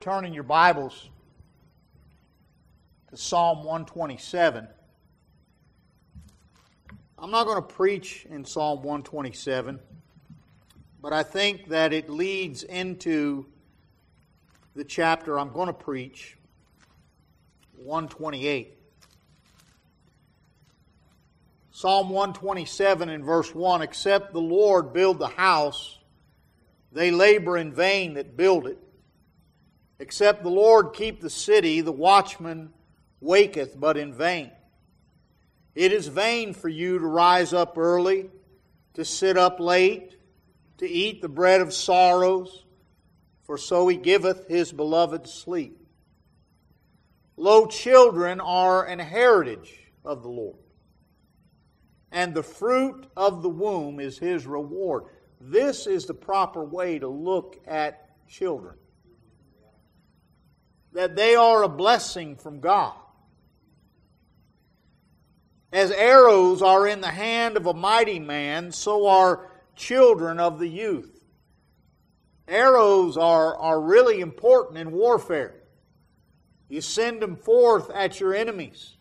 Turn in your Bibles to Psalm 127. I'm not going to preach in Psalm 127, but I think that it leads into the chapter I'm going to preach, 128. Psalm 127 in verse 1, "Except the Lord build the house, they labor in vain that build it. Except the Lord keep the city, the watchman waketh but in vain. It is vain for you to rise up early, to sit up late, to eat the bread of sorrows, for so he giveth his beloved sleep. Lo, children are an heritage of the Lord, and the fruit of the womb is his reward." This is the proper way to look at children. That they are a blessing from God. As arrows are in the hand of a mighty man, so are children of the youth. Arrows are really important in warfare. You send them forth at your enemies.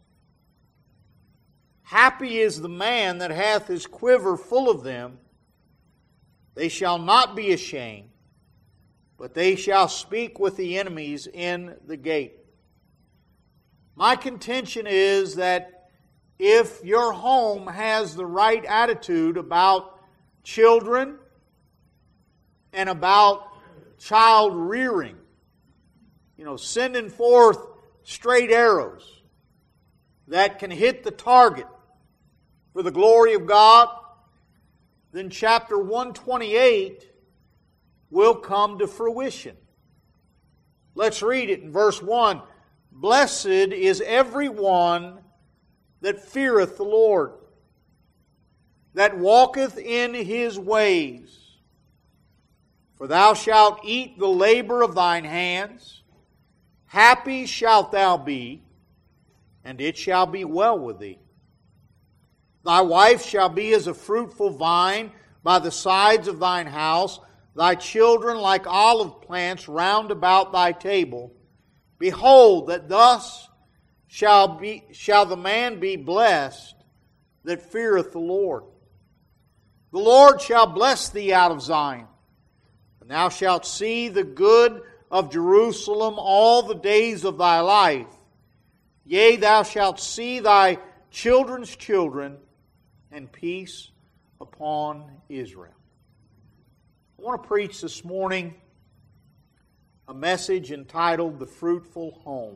Happy is the man that hath his quiver full of them. They shall not be ashamed, but they shall speak with the enemies in the gate. My contention is that if your home has the right attitude about children and about child rearing, sending forth straight arrows that can hit the target for the glory of God, then chapter 128 will come to fruition. Let's read it in verse 1. "Blessed is every one that feareth the Lord, that walketh in his ways. For thou shalt eat the labor of thine hands. Happy shalt thou be, and it shall be well with thee. Thy wife shall be as a fruitful vine by the sides of thine house, thy children like olive plants round about thy table. Behold, that thus shall the man be blessed that feareth the Lord. The Lord shall bless thee out of Zion, and thou shalt see the good of Jerusalem all the days of thy life. Yea, thou shalt see thy children's children, and peace upon Israel." I want to preach this morning a message entitled "The Fruitful Home."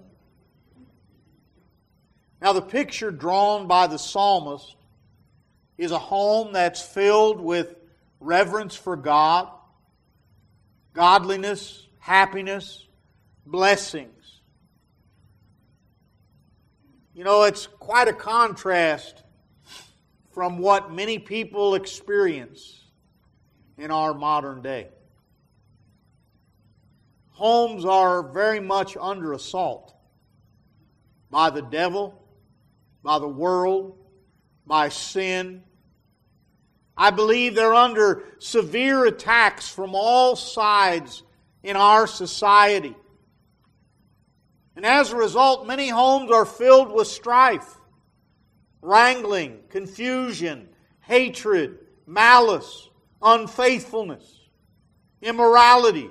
Now, the picture drawn by the psalmist is a home that's filled with reverence for God, godliness, happiness, blessings. It's quite a contrast from what many people experience in our modern day. Homes are very much under assault by the devil, by the world, by sin. I believe they're under severe attacks from all sides in our society. And as a result, many homes are filled with strife, wrangling, confusion, hatred, malice, unfaithfulness, immorality.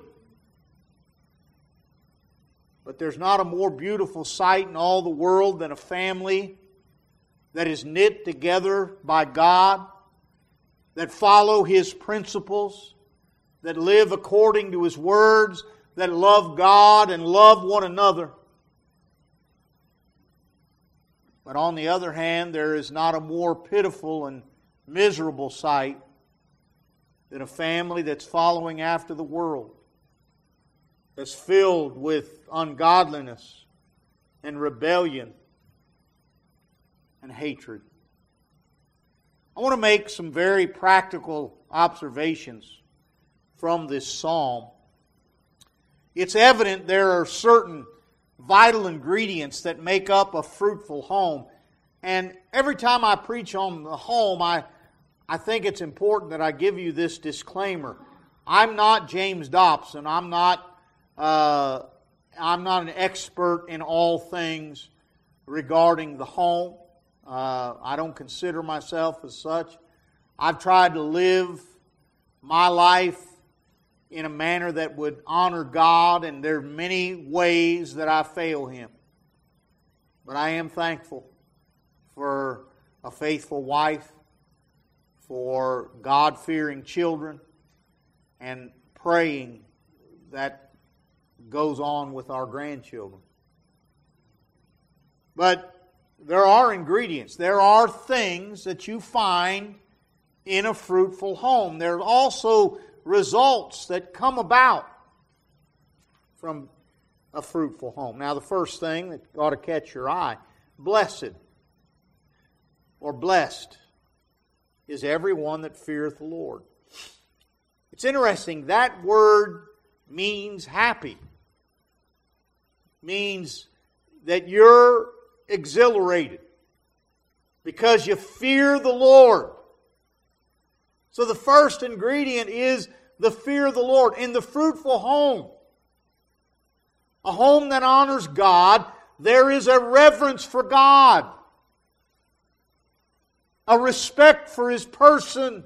But there's not a more beautiful sight in all the world than a family that is knit together by God, that follow His principles, that live according to His words, that love God and love one another. But on the other hand, there is not a more pitiful and miserable sight than a family that's following after the world, that's filled with ungodliness and rebellion and hatred. I want to make some very practical observations from this psalm. It's evident there are certain vital ingredients that make up a fruitful home. And every time I preach on the home, I think it's important that I give you this disclaimer. I'm not James Dobson. I'm not I'm not an expert in all things regarding the home. I don't consider myself as such. I've tried to live my life in a manner that would honor God, and there are many ways that I fail Him. But I am thankful for a faithful wife, for God-fearing children, and praying that goes on with our grandchildren. But there are ingredients. There are things that you find in a fruitful home. There are also results that come about from a fruitful home. Now, the first thing that ought to catch your eye, blessed or blessed is everyone that feareth the Lord. It's interesting, that word means happy. Means that you're exhilarated because you fear the Lord. So the first ingredient is the fear of the Lord. In the fruitful home, a home that honors God, there is a reverence for God, a respect for His person,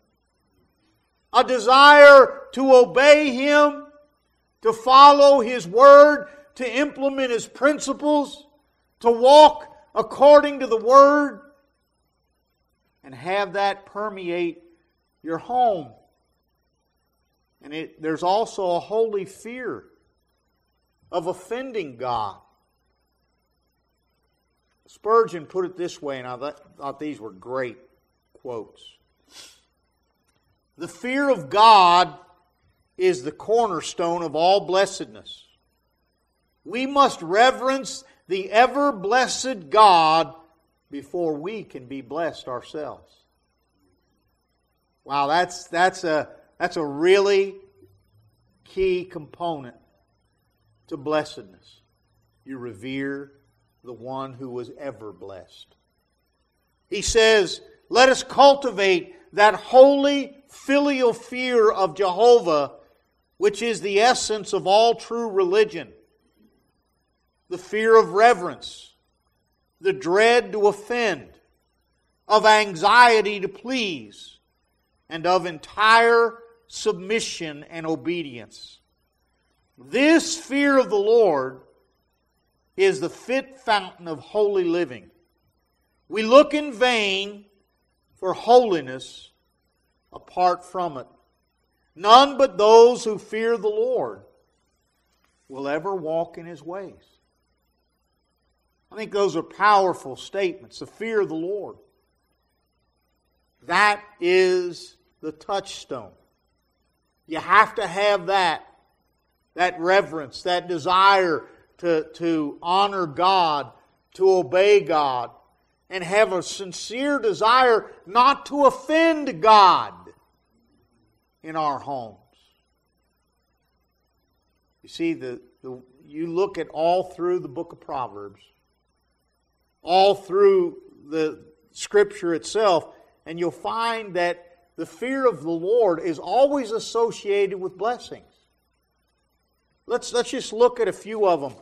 a desire to obey Him, to follow His Word, to implement His principles, to walk according to the Word, and have that permeate your home. And there's also a holy fear of offending God. Spurgeon put it this way, and I thought these were great quotes. The fear of God is the cornerstone of all blessedness. We must reverence the ever-blessed God before we can be blessed ourselves. Wow, that's a really key component to blessedness. You revere the one who was ever blessed. He says, let us cultivate that holy filial fear of Jehovah, which is the essence of all true religion. The fear of reverence, the dread to offend, of anxiety to please, and of entire submission and obedience. This fear of the Lord is the fit fountain of holy living. We look in vain for holiness apart from it. None but those who fear the Lord will ever walk in His ways. I think those are powerful statements. The fear of the Lord. That is the touchstone. You have to have that reverence, that desire to honor God, to obey God, and have a sincere desire not to offend God in our homes. You see, you look at all through the book of Proverbs, all through the Scripture itself, and you'll find that the fear of the Lord is always associated with blessings. Let's just look at a few of them.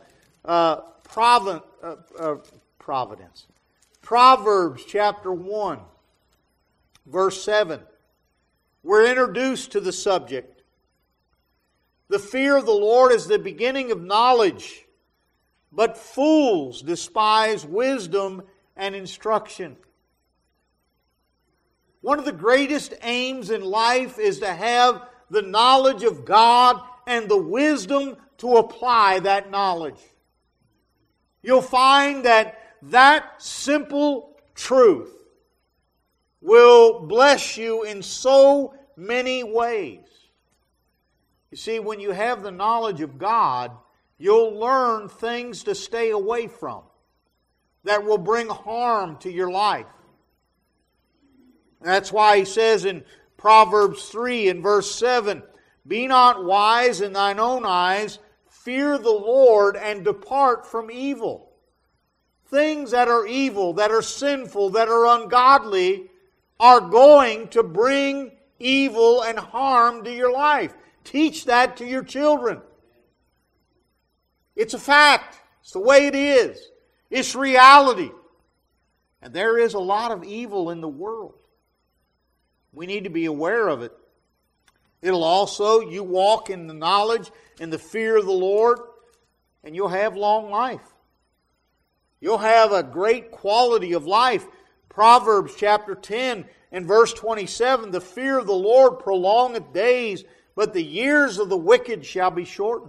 Providence. Proverbs chapter 1, verse 7. We're introduced to the subject. The fear of the Lord is the beginning of knowledge, but fools despise wisdom and instruction. One of the greatest aims in life is to have the knowledge of God and the wisdom to apply that knowledge. You'll find that simple truth will bless you in so many ways. You see, when you have the knowledge of God, you'll learn things to stay away from that will bring harm to your life. That's why he says in Proverbs 3 and verse 7, be not wise in thine own eyes, fear the Lord and depart from evil. Things that are evil, that are sinful, that are ungodly are going to bring evil and harm to your life. Teach that to your children. It's a fact. It's the way it is. It's reality. And there is a lot of evil in the world. We need to be aware of it. It'll also, you walk in the knowledge and the fear of the Lord, and you'll have long life. You'll have a great quality of life. Proverbs chapter 10 and verse 27, the fear of the Lord prolongeth days, but the years of the wicked shall be shortened.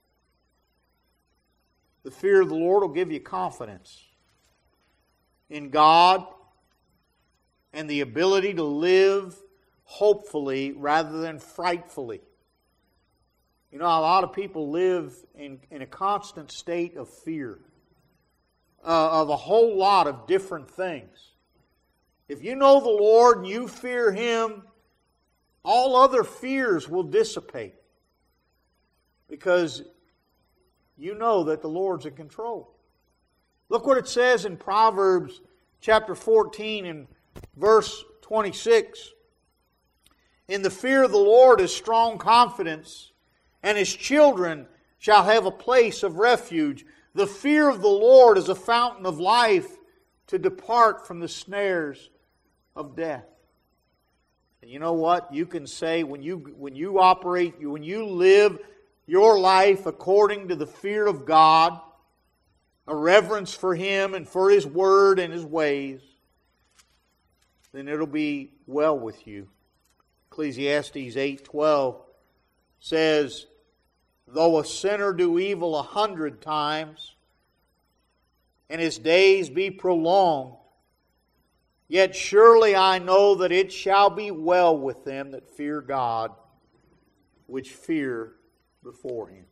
The fear of the Lord will give you confidence in God and the ability to live hopefully rather than frightfully. You know, a lot of people live in a constant state of fear of a whole lot of different things. If you know the Lord and you fear Him, all other fears will dissipate because you know that the Lord's in control. Look what it says in Proverbs chapter 14 and verse 26. In the fear of the Lord is strong confidence, and His children shall have a place of refuge. The fear of the Lord is a fountain of life to depart from the snares of death. And you know what? You can say when you operate, when you live your life according to the fear of God, a reverence for Him and for His Word and His ways, then it'll be well with you. Ecclesiastes 8:12 says, though a sinner do evil 100 times, and his days be prolonged, yet surely I know that it shall be well with them that fear God, which fear before Him.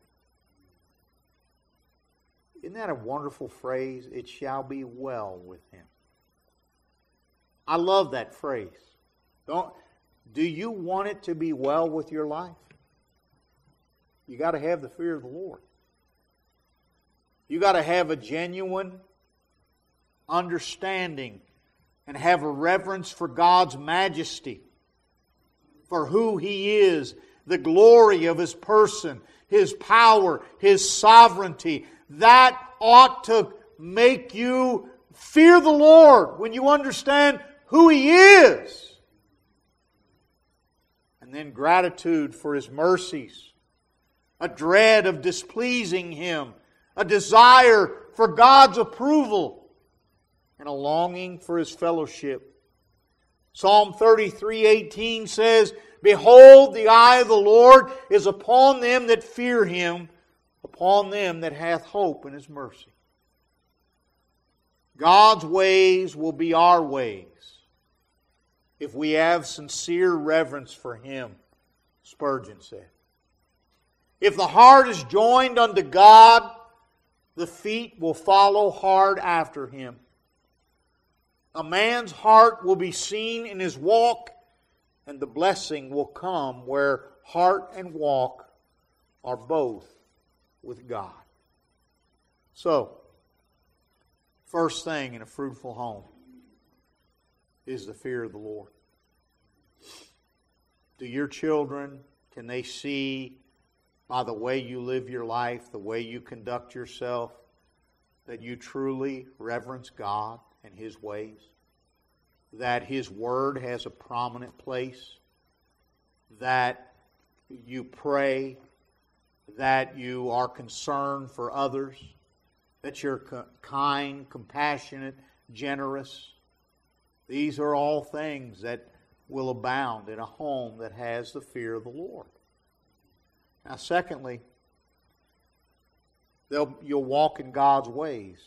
Isn't that a wonderful phrase? It shall be well with him. I love that phrase. Do you want it to be well with your life? You got to have the fear of the Lord. You got to have a genuine understanding and have a reverence for God's majesty, for who He is, the glory of His person, His power, His sovereignty. That ought to make you fear the Lord when you understand who He is. And then gratitude for His mercies, a dread of displeasing Him, a desire for God's approval, and a longing for His fellowship. Psalm 33:18 says, behold, the eye of the Lord is upon them that fear Him, upon them that hath hope in His mercy. God's ways will be our ways if we have sincere reverence for Him, Spurgeon said. If the heart is joined unto God, the feet will follow hard after Him. A man's heart will be seen in his walk, and the blessing will come where heart and walk are both with God. So, first thing in a fruitful home is the fear of the Lord. Do your children, can they see by the way you live your life, the way you conduct yourself, that you truly reverence God and His ways? That His Word has a prominent place? That you pray? That you are concerned for others? That you're kind, compassionate, generous? These are all things that will abound in a home that has the fear of the Lord. Now, secondly, you'll walk in God's ways.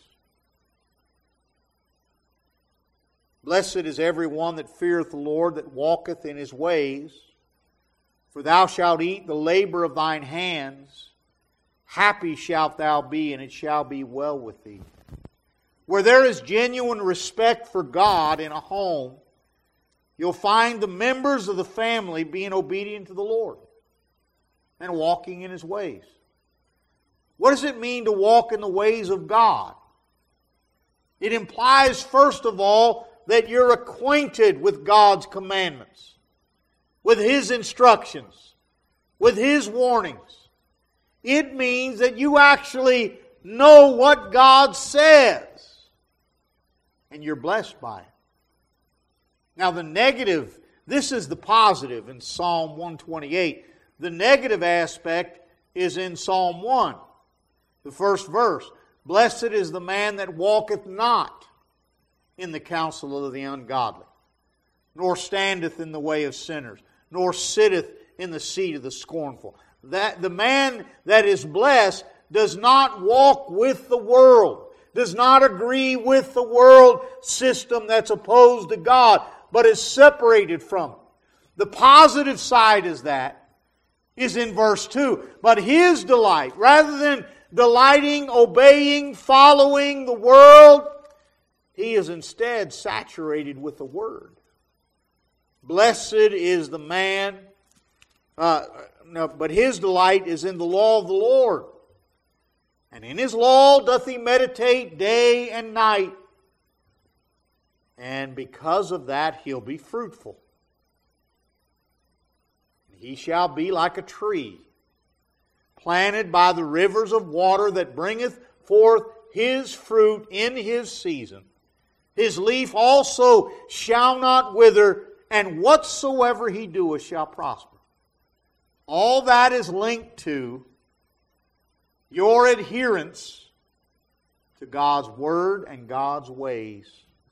Blessed is every one that feareth the Lord, that walketh in His ways. For thou shalt eat the labor of thine hands. Happy shalt thou be, and it shall be well with thee. Where there is genuine respect for God in a home, you'll find the members of the family being obedient to the Lord and walking in His ways. What does it mean to walk in the ways of God? It implies, first of all, that you're acquainted with God's commandments, with His instructions, with His warnings. It means that you actually know what God says. And you're blessed by it. Now the negative, this is the positive in Psalm 128. The negative aspect is in Psalm 1, the first verse. Blessed is the man that walketh not in the counsel of the ungodly, nor standeth in the way of sinners, nor sitteth in the seat of the scornful. That the man that is blessed does not walk with the world, does not agree with the world system that's opposed to God, but is separated from it. The positive side is in verse 2. But his delight, rather than delighting, obeying, following the world, he is instead saturated with the Word. Blessed is the man, but his delight is in the law of the Lord. And in his law doth he meditate day and night. And because of that, he'll be fruitful. He shall be like a tree planted by the rivers of water that bringeth forth his fruit in his season. His leaf also shall not wither, and whatsoever he doeth shall prosper. All that is linked to your adherence to God's Word and God's ways.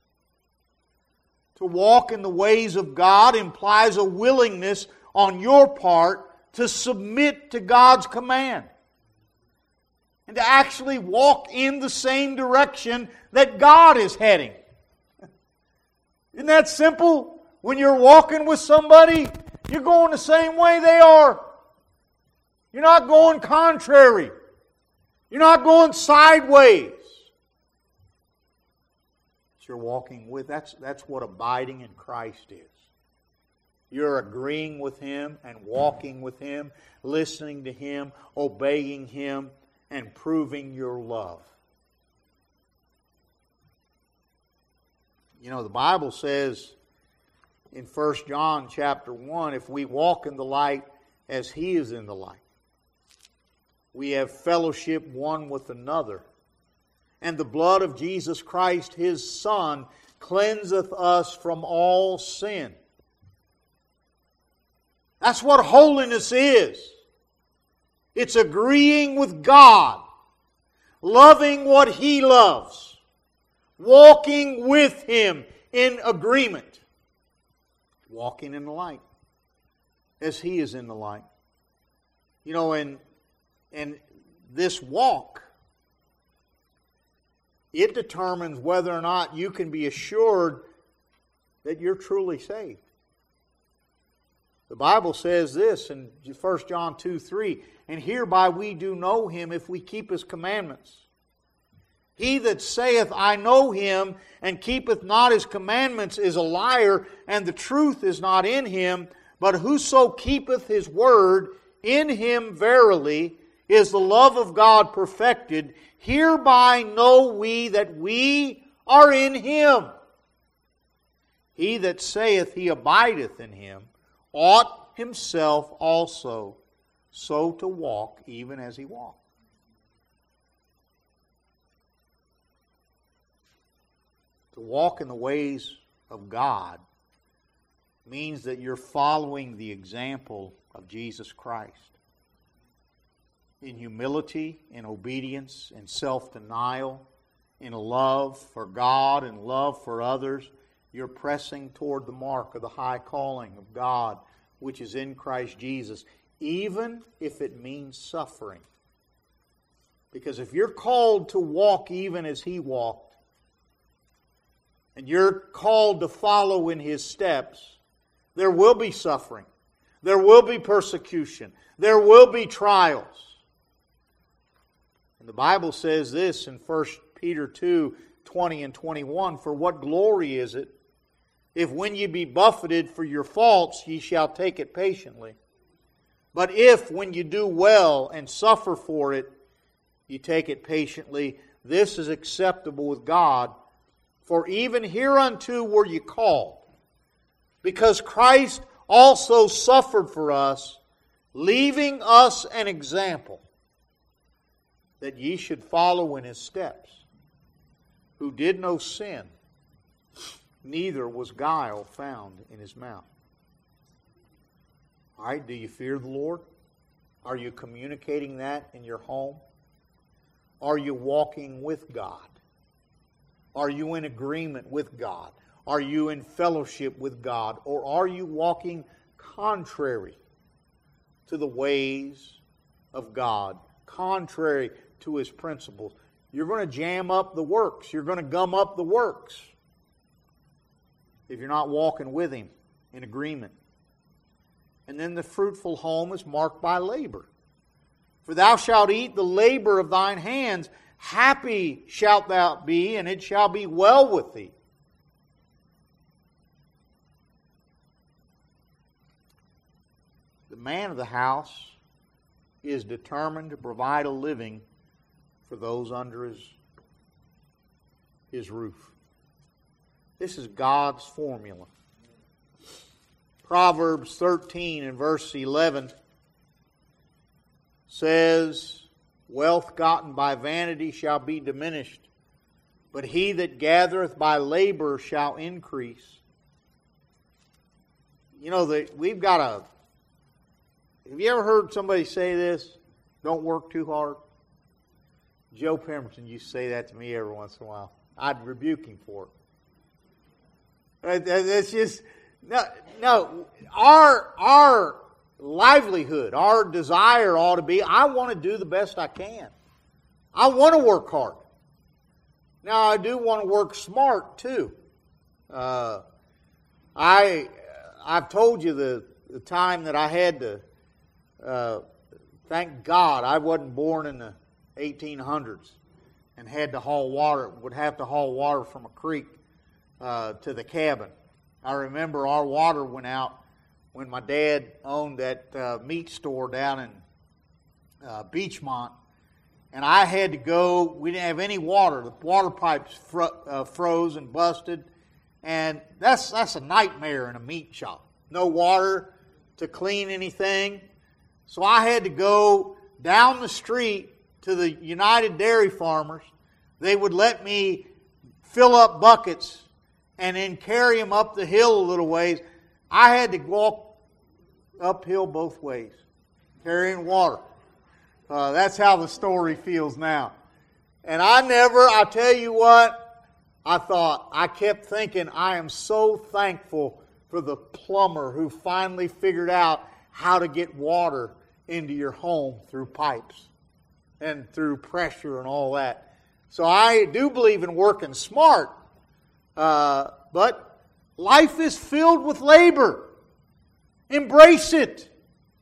To walk in the ways of God implies a willingness on your part to submit to God's command. And to actually walk in the same direction that God is heading. Isn't that simple? When you're walking with somebody, you're going the same way they are. You're not going contrary. You're not going sideways. You're walking with. That's what abiding in Christ is. You're agreeing with Him and walking with Him, listening to Him, obeying Him, and proving your love. You know, the Bible says in 1 John chapter 1, if we walk in the light as He is in the light, we have fellowship one with another. And the blood of Jesus Christ, His Son, cleanseth us from all sin. That's what holiness is. It's agreeing with God, loving what He loves, walking with Him in agreement, walking in the light as He is in the light. You know, and this walk, it determines whether or not you can be assured that you're truly saved. The Bible says this in 1 John 2:3, and hereby we do know Him if we keep His commandments. He that saith, I know Him, and keepeth not His commandments is a liar, and the truth is not in him. But whoso keepeth His word, in him verily is the love of God perfected. Hereby know we that we are in Him. He that saith he abideth in Him ought himself also so to walk, even as He walked. To walk in the ways of God means that you're following the example of Jesus Christ. In humility, in obedience, in self-denial, in love for God and love for others, you're pressing toward the mark of the high calling of God, which is in Christ Jesus, even if it means suffering. Because if you're called to walk even as He walked, and you're called to follow in His steps, there will be suffering. There will be persecution. There will be trials. And the Bible says this in 1 Peter 2:20 and 21, for what glory is it, if when ye be buffeted for your faults, ye shall take it patiently? But if when you do well and suffer for it, ye take it patiently, this is acceptable with God. For even hereunto were ye called, because Christ also suffered for us, leaving us an example, that ye should follow in his steps, who did no sin, neither was guile found in his mouth. All right, do you fear the Lord? Are you communicating that in your home? Are you walking with God? Are you in agreement with God? Are you in fellowship with God? Or are you walking contrary to the ways of God, contrary to His principles? You're going to jam up the works. You're going to gum up the works if you're not walking with Him in agreement. And then the fruitful home is marked by labor. For thou shalt eat the labor of thine hands. Happy shalt thou be, and it shall be well with thee. The man of the house is determined to provide a living for those under his roof. This is God's formula. Proverbs 13 and verse 11 says, wealth gotten by vanity shall be diminished, but he that gathereth by labor shall increase. You know, we've got a... Have you ever heard somebody say this? Don't work too hard. Joe Pemberton used to say that to me every once in a while. I'd rebuke him for it. It's just... No, our livelihood, our desire ought to be, I want to do the best I can. I want to work hard. Now, I do want to work smart, too. I've told you the time that I had to, thank God I wasn't born in the 1800s and had to haul water, would have to haul water from a creek to the cabin. I remember our water went out when my dad owned that meat store down in Beachmont, and I had to go. We didn't have any water. The water pipes froze and busted, and that's a nightmare in a meat shop. No water to clean anything. So I had to go down the street to the United Dairy Farmers. They would let me fill up buckets and then carry them up the hill a little ways. I had to walk uphill both ways, carrying water. That's how the story feels now. And I tell you what, I kept thinking, I am so thankful for the plumber who finally figured out how to get water into your home through pipes and through pressure and all that. So I do believe in working smart. But life is filled with labor. Embrace it.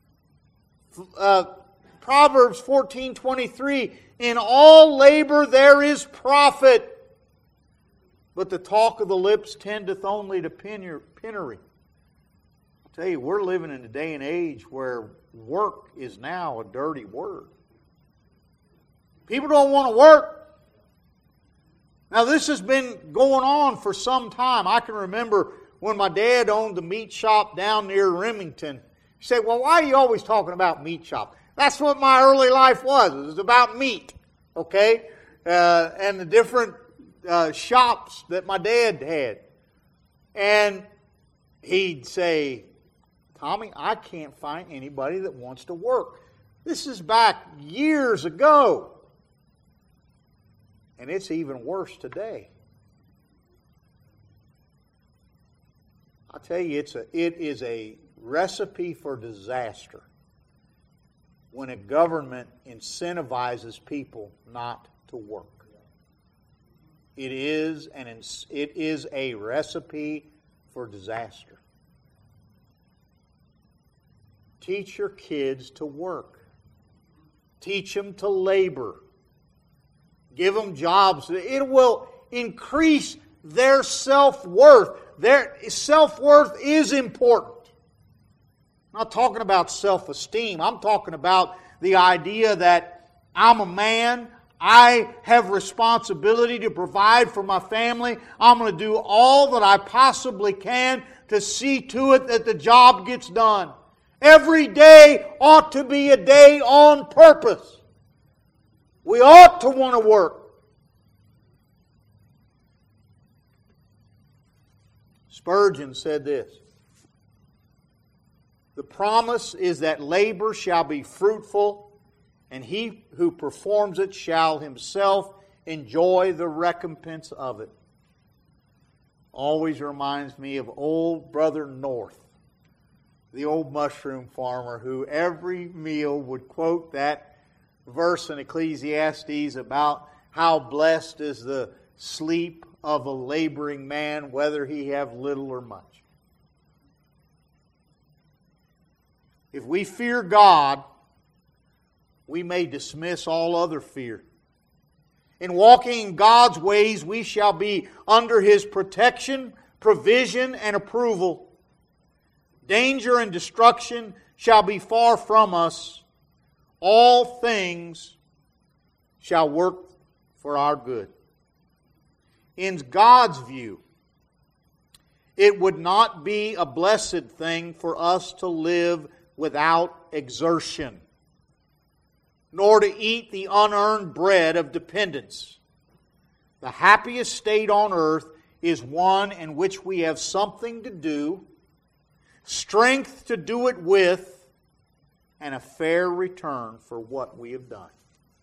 Proverbs 14:23, in all labor there is profit, but the talk of the lips tendeth only to penury. I'll tell you, we're living in a day and age where work is now a dirty word. People don't want to work. Now, this has been going on for some time. I can remember when my dad owned the meat shop down near Remington. He said, well, why are you always talking about meat shop? That's what my early life was. It was about meat, okay? And the different shops that my dad had. And he'd say, Tommy, I can't find anybody that wants to work. This is back years ago. And it's even worse today. I'll tell you, it is a recipe for disaster when a government incentivizes people not to work. It is a recipe for disaster. Teach your kids to work. Teach them to labor. Give them jobs. It will increase their self-worth. Their self-worth is important. I'm not talking about self-esteem. I'm talking about the idea that I'm a man. I have responsibility to provide for my family. I'm going to do all that I possibly can to see to it that the job gets done. Every day ought to be a day on purpose. We ought to want to work. Spurgeon said this: the promise is that labor shall be fruitful, and he who performs it shall himself enjoy the recompense of it. Always reminds me of old Brother North, the old mushroom farmer, who every meal would quote that verse in Ecclesiastes about how blessed is the sleep of a laboring man, whether he have little or much. If we fear God, we may dismiss all other fear. In walking in God's ways, we shall be under His protection, provision, and approval. Danger and destruction shall be far from us. All things shall work for our good. In God's view, it would not be a blessed thing for us to live without exertion, nor to eat the unearned bread of dependence. The happiest state on earth is one in which we have something to do, strength to do it with, and a fair return for what we have done.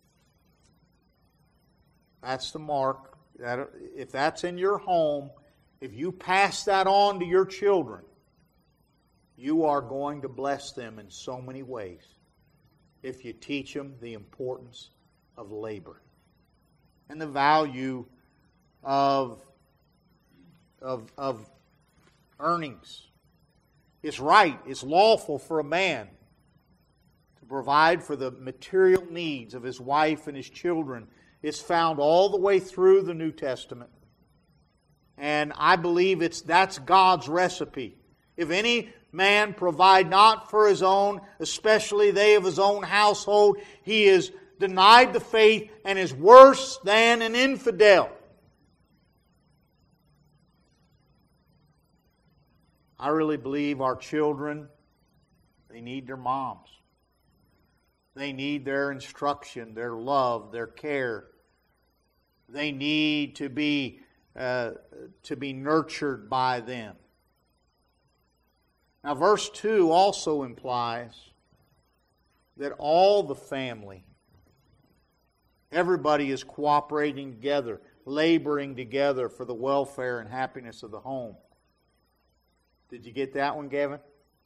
That's the mark. If that's in your home, if you pass that on to your children, you are going to bless them in so many ways if you teach them the importance of labor and the value of earnings. It's right, it's lawful for a man to provide for the material needs of his wife and his children. It's found all the way through the New Testament. And I believe that's God's recipe. If any man provide not for his own, especially they of his own household, he is denied the faith and is worse than an infidel. I really believe our children, they need their moms. They need their instruction, their love, their care. They need to be nurtured by them. Now, verse 2 also implies that all the family, everybody is cooperating together, laboring together for the welfare and happiness of the home. Did you get that one, Gavin?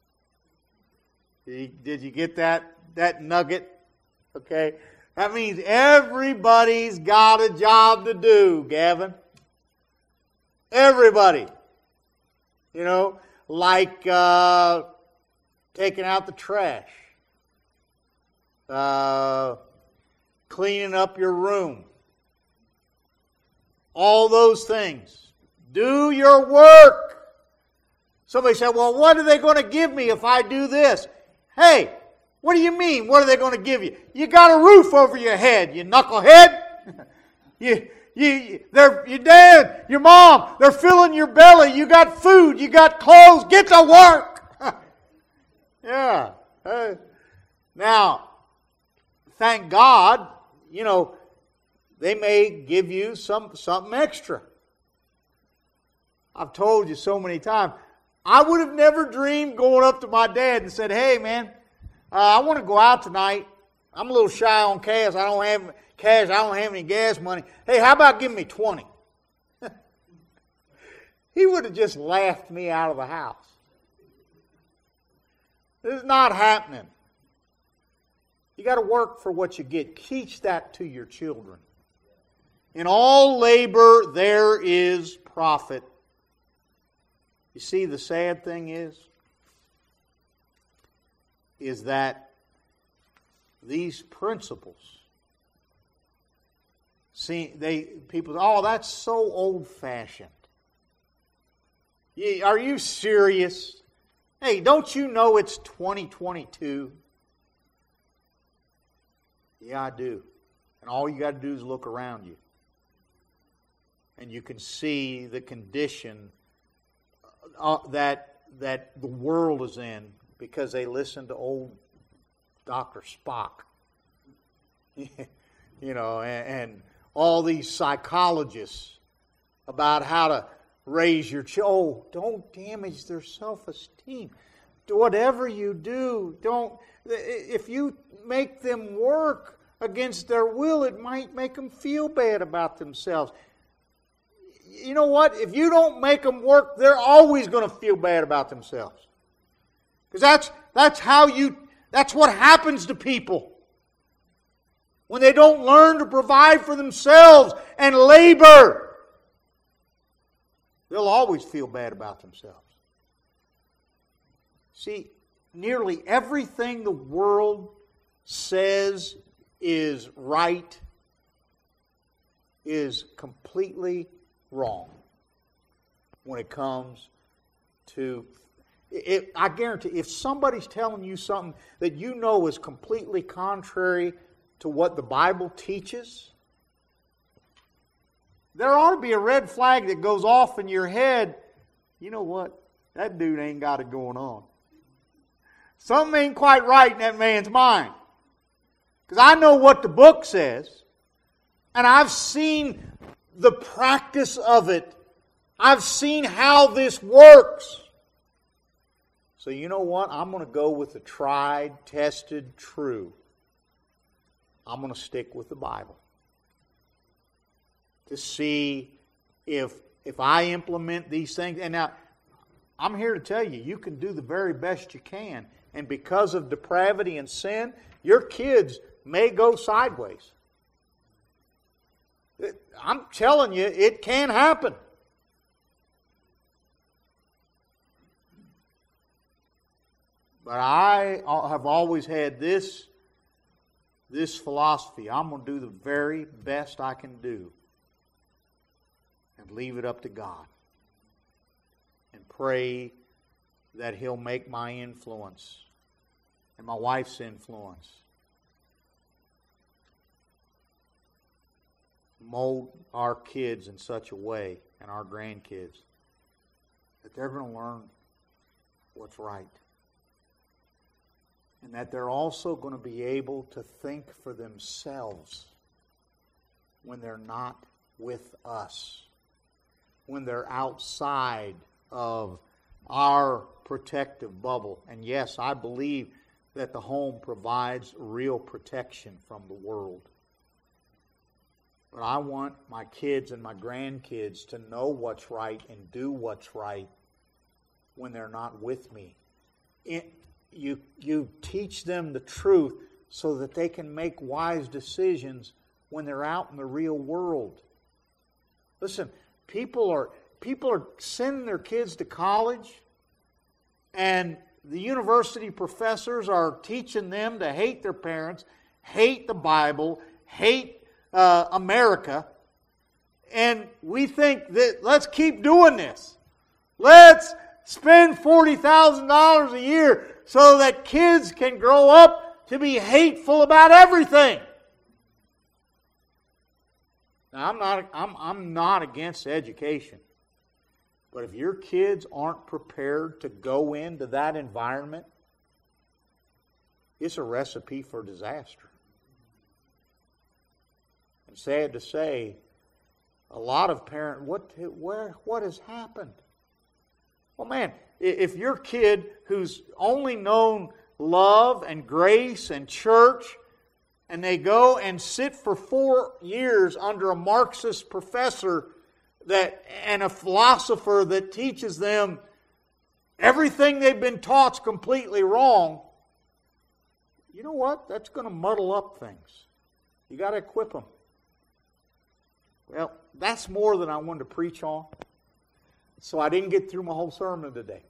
Did you get that nugget? Okay. That means everybody's got a job to do, Gavin. Everybody. You know, like taking out the trash, cleaning up your room. All those things. Do your work. Somebody said, well, what are they going to give me if I do this? Hey, what do you mean? What are they going to give you? You got a roof over your head, you knucklehead. Your dad, your mom, they're filling your belly. You got food, you got clothes. Get to work. Yeah. Now, thank God, you know, they may give you something extra. I've told you so many times. I would have never dreamed going up to my dad and said, hey, man, I want to go out tonight. I'm a little shy on cash. I don't have any gas money. Hey, how about giving me 20? He would have just laughed me out of the house. This is not happening. You got to work for what you get. Teach that to your children. In all labor there is profit. You see, the sad thing is that these principles, people, oh, that's so old-fashioned. Are you serious? Hey, don't you know it's 2022? Yeah, I do. And all you got to do is look around you. And you can see the condition that the world is in because they listen to old Dr. Spock. and all these psychologists about how to raise your children. Oh, don't damage their self-esteem. Whatever you do, if you make them work against their will, it might make them feel bad about themselves. You know what? If you don't make them work, they're always going to feel bad about themselves. Because that's what happens to people. When they don't learn to provide for themselves and labor, they'll always feel bad about themselves. See, nearly everything the world says is right is completely wrong when it comes to it. I guarantee if somebody's telling you something that you know is completely contrary to what the Bible teaches, there ought to be a red flag that goes off in your head. You know what? That dude ain't got it going on. Something ain't quite right in that man's mind. Because I know what the book says, and I've seen the practice of it. I've seen how this works. So you know what? I'm going to go with the tried, tested, true. I'm going to stick with the Bible to see if I implement these things. And now, I'm here to tell you, you can do the very best you can. And because of depravity and sin, your kids may go sideways. I'm telling you, it can happen. But I have always had this philosophy. I'm going to do the very best I can do and leave it up to God. And pray that He'll make my influence and my wife's influence mold our kids in such a way, and our grandkids, that they're going to learn what's right. And that they're also going to be able to think for themselves when they're not with us, when they're outside of our protective bubble. And yes, I believe that the home provides real protection from the world. But I want my kids and my grandkids to know what's right and do what's right when they're not with me. You teach them the truth so that they can make wise decisions when they're out in the real world. Listen, people are sending their kids to college, and the university professors are teaching them to hate their parents, hate the Bible, hate America, and we think that let's keep doing this. Let's spend $40,000 a year so that kids can grow up to be hateful about everything. Now, I'm not against education, but if your kids aren't prepared to go into that environment, it's a recipe for disaster. And sad to say, a lot of parents, what has happened? Well, man, if your kid who's only known love and grace and church, and they go and sit for 4 years under a Marxist professor and a philosopher that teaches them everything they've been taught's completely wrong, you know what? That's going to muddle up things. You got to equip them. Well, that's more than I wanted to preach on. So I didn't get through my whole sermon today.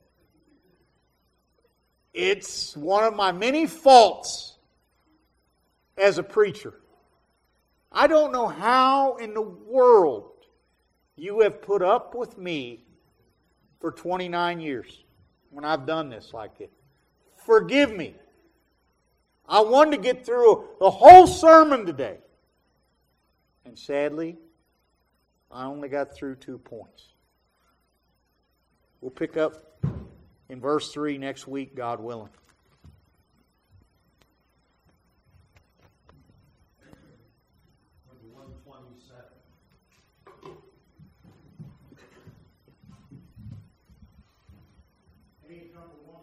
It's one of my many faults as a preacher. I don't know how in the world you have put up with me for 29 years when I've done this like it. Forgive me. I wanted to get through the whole sermon today. And sadly, I only got through 2 points. We'll pick up in verse 3 next week, God willing. chapter 1